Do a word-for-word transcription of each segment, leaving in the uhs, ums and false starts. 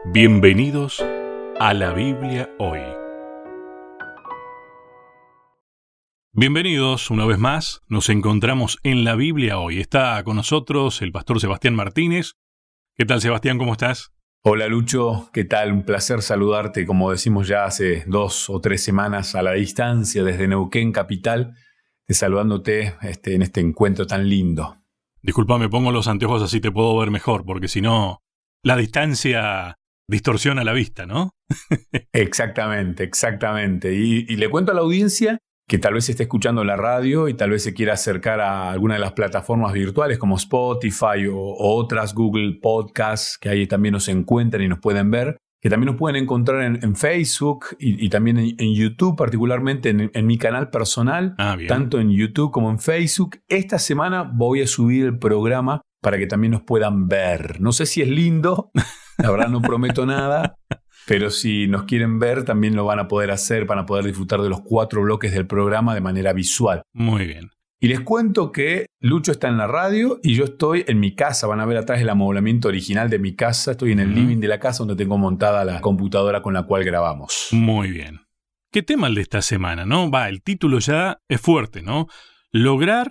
Bienvenidos a la Biblia Hoy. Bienvenidos una vez más, nos encontramos en la Biblia Hoy. Está con nosotros el pastor Sebastián Martínez. ¿Qué tal, Sebastián? ¿Cómo estás? Hola, Lucho. ¿Qué tal? Un placer saludarte, como decimos ya hace dos o tres semanas a la distancia desde Neuquén, capital, de saludándote este, en este encuentro tan lindo. Disculpa, me pongo los anteojos así te puedo ver mejor, porque si no, la distancia distorsiona la vista, ¿no? Exactamente, exactamente. Y, y le cuento a la audiencia que tal vez esté escuchando la radio y tal vez se quiera acercar a alguna de las plataformas virtuales como Spotify o, o otras, Google Podcasts, que ahí también nos encuentran y nos pueden ver, que también nos pueden encontrar en, en Facebook y, y también en, en YouTube, particularmente en, en mi canal personal, Ah, bien. tanto en YouTube como en Facebook. Esta semana voy a subir el programa para que también nos puedan ver. No sé si es lindo, la verdad no prometo nada, pero si nos quieren ver también lo van a poder hacer, van a poder disfrutar de los cuatro bloques del programa de manera visual. Muy bien. Y les cuento que Lucho está en la radio y yo estoy en mi casa. Van a ver atrás el amoblamiento original de mi casa. Estoy en el Uh-huh. living de la casa donde tengo montada la computadora con la cual grabamos. Muy bien. ¿Qué tema el de esta semana, no? Va, el título ya es fuerte, ¿no? Lograr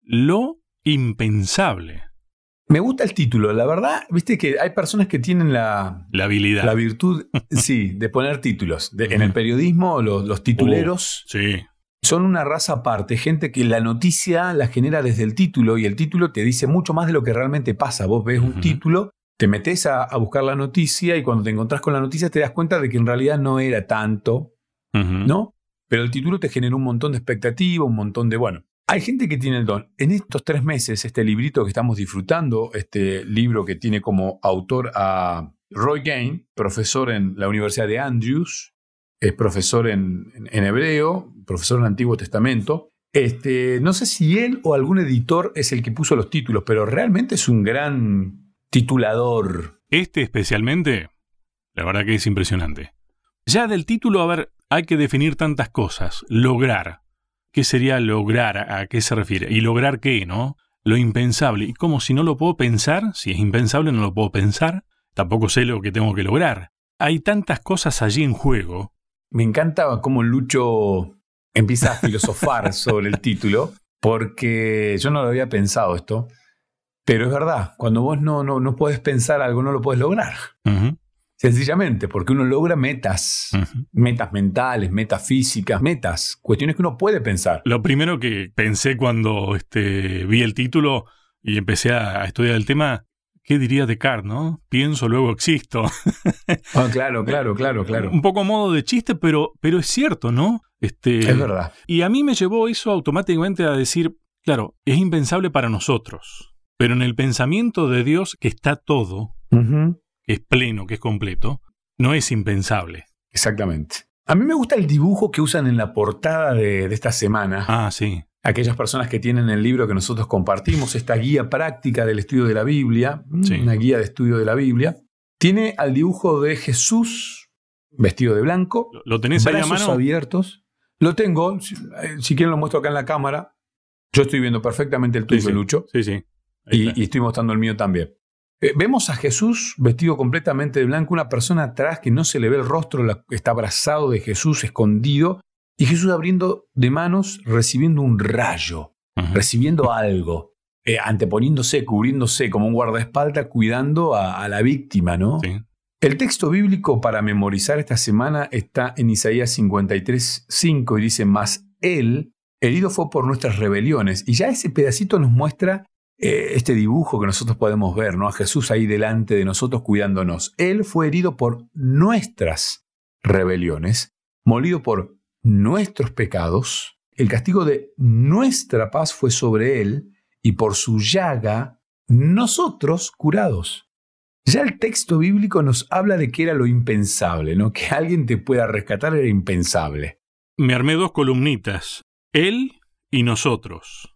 lo impensable. Me gusta el título. La verdad, viste que hay personas que tienen la, La habilidad. la virtud, sí, de poner títulos. De, Uh-huh. En el periodismo, los, los tituleros... Oh, sí. Son una raza aparte, gente que la noticia la genera desde el título y el título te dice mucho más de lo que realmente pasa. Vos ves un Uh-huh. título, te metes a, a buscar la noticia y cuando te encontrás con la noticia te das cuenta de que en realidad no era tanto, Uh-huh. ¿no? Pero el título te generó un montón de expectativa, un montón de... Bueno, hay gente que tiene el don. En estos tres meses, este librito que estamos disfrutando, este libro que tiene como autor a Roy Gain, profesor en la Universidad de Andrews, es profesor en, en, en hebreo, profesor en el Antiguo Testamento. Este, no sé si él o algún editor es el que puso los títulos, pero realmente es un gran titulador. Este especialmente, la verdad que es impresionante. Ya del título, a ver, hay que definir tantas cosas. Lograr. ¿Qué sería lograr? ¿A qué se refiere? ¿Y lograr qué, no? Lo impensable. Y como si no lo puedo pensar, si es impensable no lo puedo pensar, tampoco sé lo que tengo que lograr. Hay tantas cosas allí en juego. Me encanta cómo Lucho empieza a filosofar sobre el título, porque yo no lo había pensado esto, pero es verdad, cuando vos no, no, no podés pensar algo, no lo podés lograr. Uh-huh. Sencillamente, porque uno logra metas, Uh-huh. metas mentales, metas físicas, metas, cuestiones que uno puede pensar. Lo primero que pensé cuando este, vi el título y empecé a estudiar el tema, ¿qué diría Descartes, no? Pienso, luego existo. Ah, claro, claro, claro, claro. Un poco a modo de chiste, pero, pero es cierto, ¿no? Este, Es verdad. Y a mí me llevó eso automáticamente a decir, claro, es impensable para nosotros, pero en el pensamiento de Dios, que está todo, Uh-huh. que es pleno, que es completo, no es impensable. Exactamente. A mí me gusta el dibujo que usan en la portada de, de esta semana. Ah, sí. Aquellas personas que tienen el libro que nosotros compartimos, esta guía práctica del estudio de la Biblia, Sí. una guía de estudio de la Biblia, tiene al dibujo de Jesús vestido de blanco, ¿Lo, lo tenés ahí a brazos mano? abiertos. Lo tengo, si, si quieren lo muestro acá en la cámara. Yo estoy viendo perfectamente el tuyo, Sí, sí. Lucho, Sí, sí. Ahí está. y, y estoy mostrando el mío también. Eh, vemos a Jesús vestido completamente de blanco, una persona atrás que no se le ve el rostro, la, está abrazado de Jesús, escondido, y Jesús abriendo de manos, recibiendo un rayo, Ujú. recibiendo algo, eh, anteponiéndose, cubriéndose como un guardaespaldas, cuidando a, a la víctima, ¿no? Sí. El texto bíblico para memorizar esta semana está en Isaías cincuenta y tres, cinco y dice, mas él herido fue por nuestras rebeliones. Y ya ese pedacito nos muestra eh, este dibujo que nosotros podemos ver, ¿no? A Jesús ahí delante de nosotros cuidándonos. Él fue herido por nuestras rebeliones, molido por nuestros pecados. El castigo de nuestra paz fue sobre él y por su llaga nosotros curados. Ya el texto bíblico nos habla de que era lo impensable, ¿no? Que alguien te pueda rescatar era impensable. Me armé dos columnitas. Él y nosotros.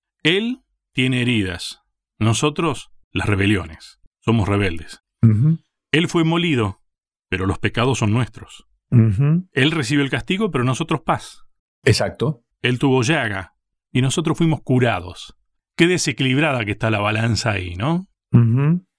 Él tiene heridas. Nosotros, las rebeliones. Somos rebeldes. Uh-huh. Él fue molido, pero los pecados son nuestros. Uh-huh. Él recibió el castigo, pero nosotros paz. Exacto. Él tuvo llaga, y nosotros fuimos curados. Qué desequilibrada que está la balanza ahí, ¿no? Uh-huh.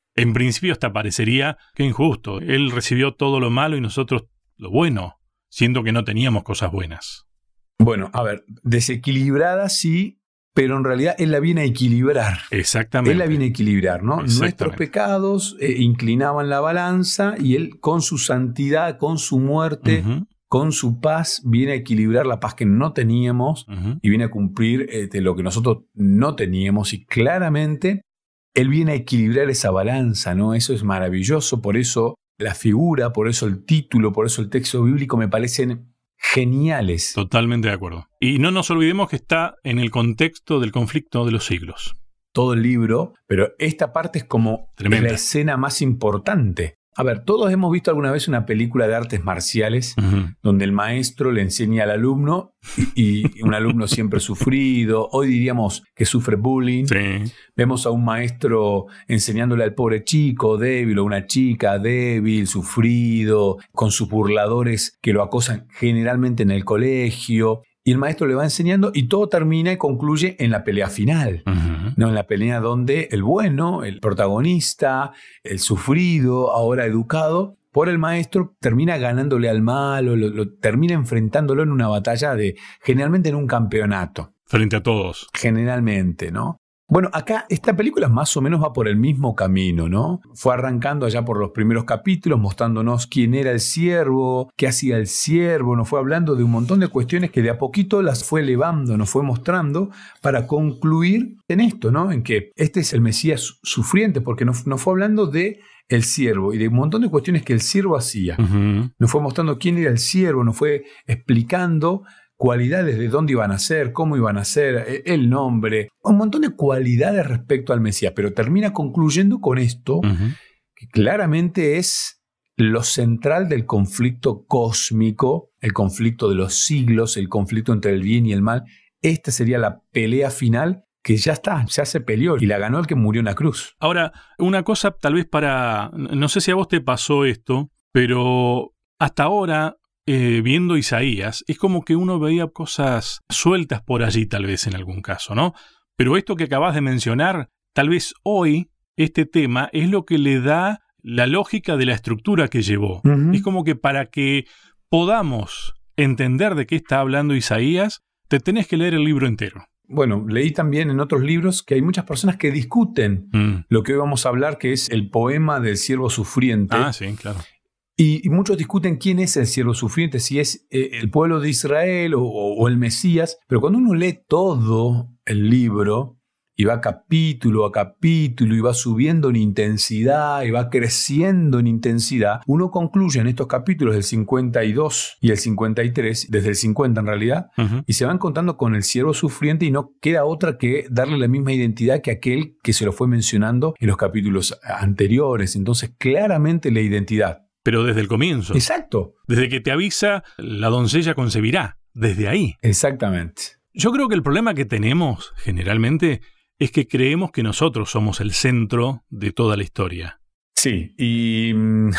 En principio hasta parecería que injusto. Él recibió todo lo malo y nosotros lo bueno, siendo que no teníamos cosas buenas. Bueno, a ver, desequilibrada sí, pero en realidad Él la viene a equilibrar. Exactamente. Él la viene a equilibrar, ¿no? Nuestros pecados eh, inclinaban la balanza y Él con su santidad, con su muerte, uh-huh. con su paz, viene a equilibrar la paz que no teníamos uh-huh. y viene a cumplir eh, de lo que nosotros no teníamos. Y claramente Él viene a equilibrar esa balanza, ¿no? Eso es maravilloso, por eso la figura, por eso el título, por eso el texto bíblico me parecen geniales. Totalmente de acuerdo. Y no nos olvidemos que está en el contexto del conflicto de los siglos. Todo el libro, pero esta parte es como Tremenda. La escena más importante. A ver, todos hemos visto alguna vez una película de artes marciales uh-huh. donde el maestro le enseña al alumno y, y un alumno siempre sufrido. Hoy diríamos que sufre bullying. Sí. Vemos a un maestro enseñándole al pobre chico débil o una chica débil, sufrido, con sus burladores que lo acosan generalmente en el colegio. Y el maestro le va enseñando y todo termina y concluye en la pelea final. Uh-huh. ¿No? En la pelea donde el bueno, el protagonista, el sufrido, ahora educado por el maestro, termina ganándole al malo, lo, lo, termina enfrentándolo en una batalla, de generalmente en un campeonato. Frente a todos. Generalmente, ¿no? Bueno, acá esta película más o menos va por el mismo camino, ¿no? Fue arrancando allá por los primeros capítulos, mostrándonos quién era el siervo, qué hacía el siervo, nos fue hablando de un montón de cuestiones que de a poquito las fue elevando, nos fue mostrando para concluir en esto, ¿no? En que este es el Mesías sufriente, porque nos, nos fue hablando de el siervo y de un montón de cuestiones que el siervo hacía. Uh-huh. Nos fue mostrando quién era el siervo, nos fue explicando cualidades de dónde iban a ser, cómo iban a ser, el nombre, un montón de cualidades respecto al Mesías, pero termina concluyendo con esto, uh-huh. que claramente es lo central del conflicto cósmico, el conflicto de los siglos, el conflicto entre el bien y el mal. Esta sería la pelea final que ya está, ya se peleó y la ganó el que murió en la cruz. Ahora, una cosa tal vez para, no sé si a vos te pasó esto, pero hasta ahora, Eh, viendo Isaías, es como que uno veía cosas sueltas por allí tal vez en algún caso, ¿no? Pero esto que acabas de mencionar, tal vez hoy este tema es lo que le da la lógica de la estructura que llevó. Uh-huh. Es como que para que podamos entender de qué está hablando Isaías, te tenés que leer el libro entero. Bueno, leí también en otros libros que hay muchas personas que discuten mm. lo que hoy vamos a hablar, que es el poema del siervo sufriente. Ah, sí, claro. Y, y muchos discuten quién es el siervo sufriente, si es eh, el pueblo de Israel o, o el Mesías. Pero cuando uno lee todo el libro y va capítulo a capítulo y va subiendo en intensidad y va creciendo en intensidad, uno concluye en estos capítulos del cincuenta y dos y el cincuenta y tres, desde el cincuenta en realidad, uh-huh. y se van contando con el siervo sufriente y no queda otra que darle la misma identidad que aquel que se lo fue mencionando en los capítulos anteriores. Entonces, claramente la identidad. Pero desde el comienzo. Exacto. Desde que te avisa, la doncella concebirá. Desde ahí. Exactamente. Yo creo que el problema que tenemos, generalmente, es que creemos que nosotros somos el centro de toda la historia. Sí, y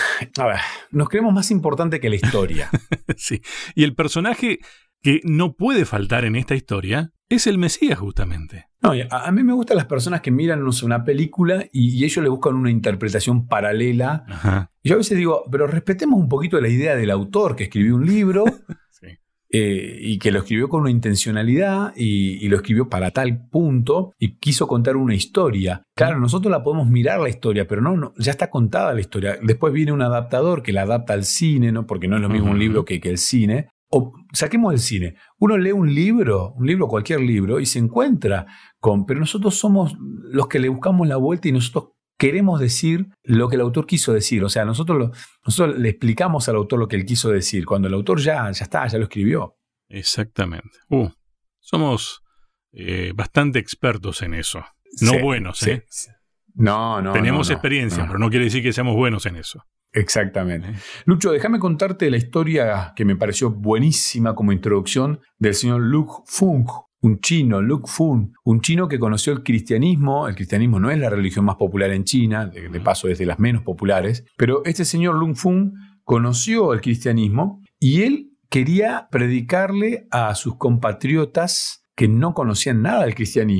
a ver, nos creemos más importante que la historia. Sí, y el personaje que no puede faltar en esta historia es el Mesías, justamente. No, a, a mí me gustan las personas que miran, no sé, una película y, y ellos le buscan una interpretación paralela. Ajá. Y yo a veces digo, pero respetemos un poquito la idea del autor que escribió un libro sí. eh, y que lo escribió con una intencionalidad y, y lo escribió para tal punto y quiso contar una historia. Claro, nosotros la podemos mirar la historia, pero no, no ya está contada la historia. Después viene un adaptador que la adapta al cine, ¿no? Porque no es lo mismo uh-huh. un libro que, que el cine. O saquemos el cine. Uno lee un libro, un libro, cualquier libro, y se encuentra con... Pero nosotros somos los que le buscamos la vuelta y nosotros queremos decir lo que el autor quiso decir. O sea, nosotros, lo, nosotros le explicamos al autor lo que él quiso decir, cuando el autor ya, ya está, ya lo escribió. Exactamente. Uh, somos eh, bastante expertos en eso. No sí, buenos, ¿eh? Sí. No, no. Tenemos no, no, experiencia, no. pero no quiere decir que seamos buenos en eso. Exactamente. Lucho, déjame contarte la historia que me pareció buenísima como introducción del señor Luc Funk, un chino, Luc Funk, un chino que conoció el cristianismo. El cristianismo no es la religión más popular en China, de, de paso es de las menos populares, pero este señor Luc Funk conoció el cristianismo y él quería predicarle a sus compatriotas que no conocían nada del cristianismo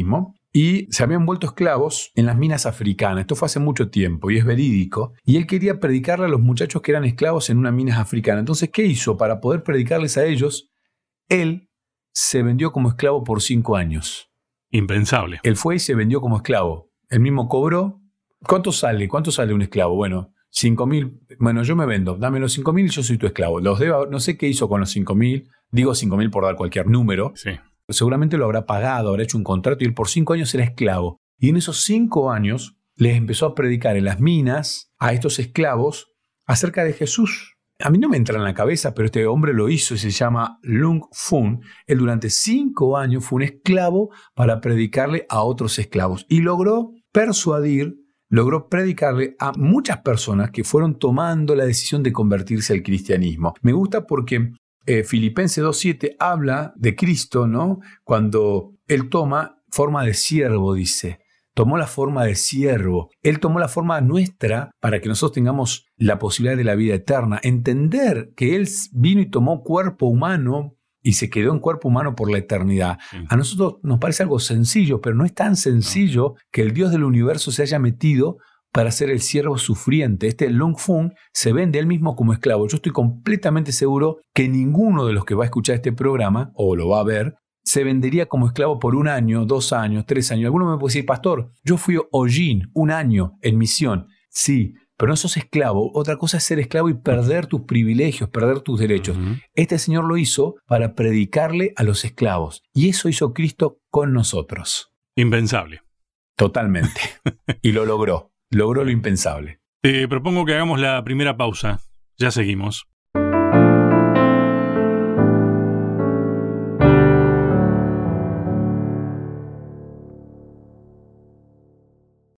y se habían vuelto esclavos en las minas africanas. Esto fue hace mucho tiempo y es verídico. Y él quería predicarle a los muchachos que eran esclavos en unas minas africanas. Entonces, ¿qué hizo? Para poder predicarles a ellos, él se vendió como esclavo por cinco años. Impensable. Él fue y se vendió como esclavo. Él mismo cobró. ¿Cuánto sale? ¿Cuánto sale un esclavo? Bueno, cinco mil. Bueno, yo me vendo. Dame los cinco mil y yo soy tu esclavo. Los debo, no sé qué hizo con los cinco mil. Digo cinco mil por dar cualquier número. Sí. Seguramente lo habrá pagado, habrá hecho un contrato y él por cinco años era esclavo. Y en esos cinco años les empezó a predicar en las minas a estos esclavos acerca de Jesús. A mí no me entra en la cabeza, pero este hombre lo hizo y se llama Lung Fun. Él durante cinco años fue un esclavo para predicarle a otros esclavos. Y logró persuadir, logró predicarle a muchas personas que fueron tomando la decisión de convertirse al cristianismo. Me gusta porque Eh, Filipenses dos siete habla de Cristo, ¿no? Cuando Él toma forma de siervo, dice. Tomó la forma de siervo. Él tomó la forma nuestra para que nosotros tengamos la posibilidad de la vida eterna. Entender que Él vino y tomó cuerpo humano y se quedó en cuerpo humano por la eternidad. Sí. A nosotros nos parece algo sencillo, pero no es tan sencillo no. que el Dios del universo se haya metido para ser el siervo sufriente. Este Lung Fun se vende él mismo como esclavo. Yo estoy completamente seguro que ninguno de los que va a escuchar este programa, o lo va a ver, se vendería como esclavo por un año, dos años, tres años. Alguno me puede decir, pastor, yo fui hollín un año en misión. Sí, pero no sos esclavo. Otra cosa es ser esclavo y perder tus privilegios, perder tus derechos. Uh-huh. Este Señor lo hizo para predicarle a los esclavos. Y eso hizo Cristo con nosotros. Impensable. Totalmente. Y lo logró. Logró lo impensable. Te propongo que hagamos la primera pausa. Ya seguimos.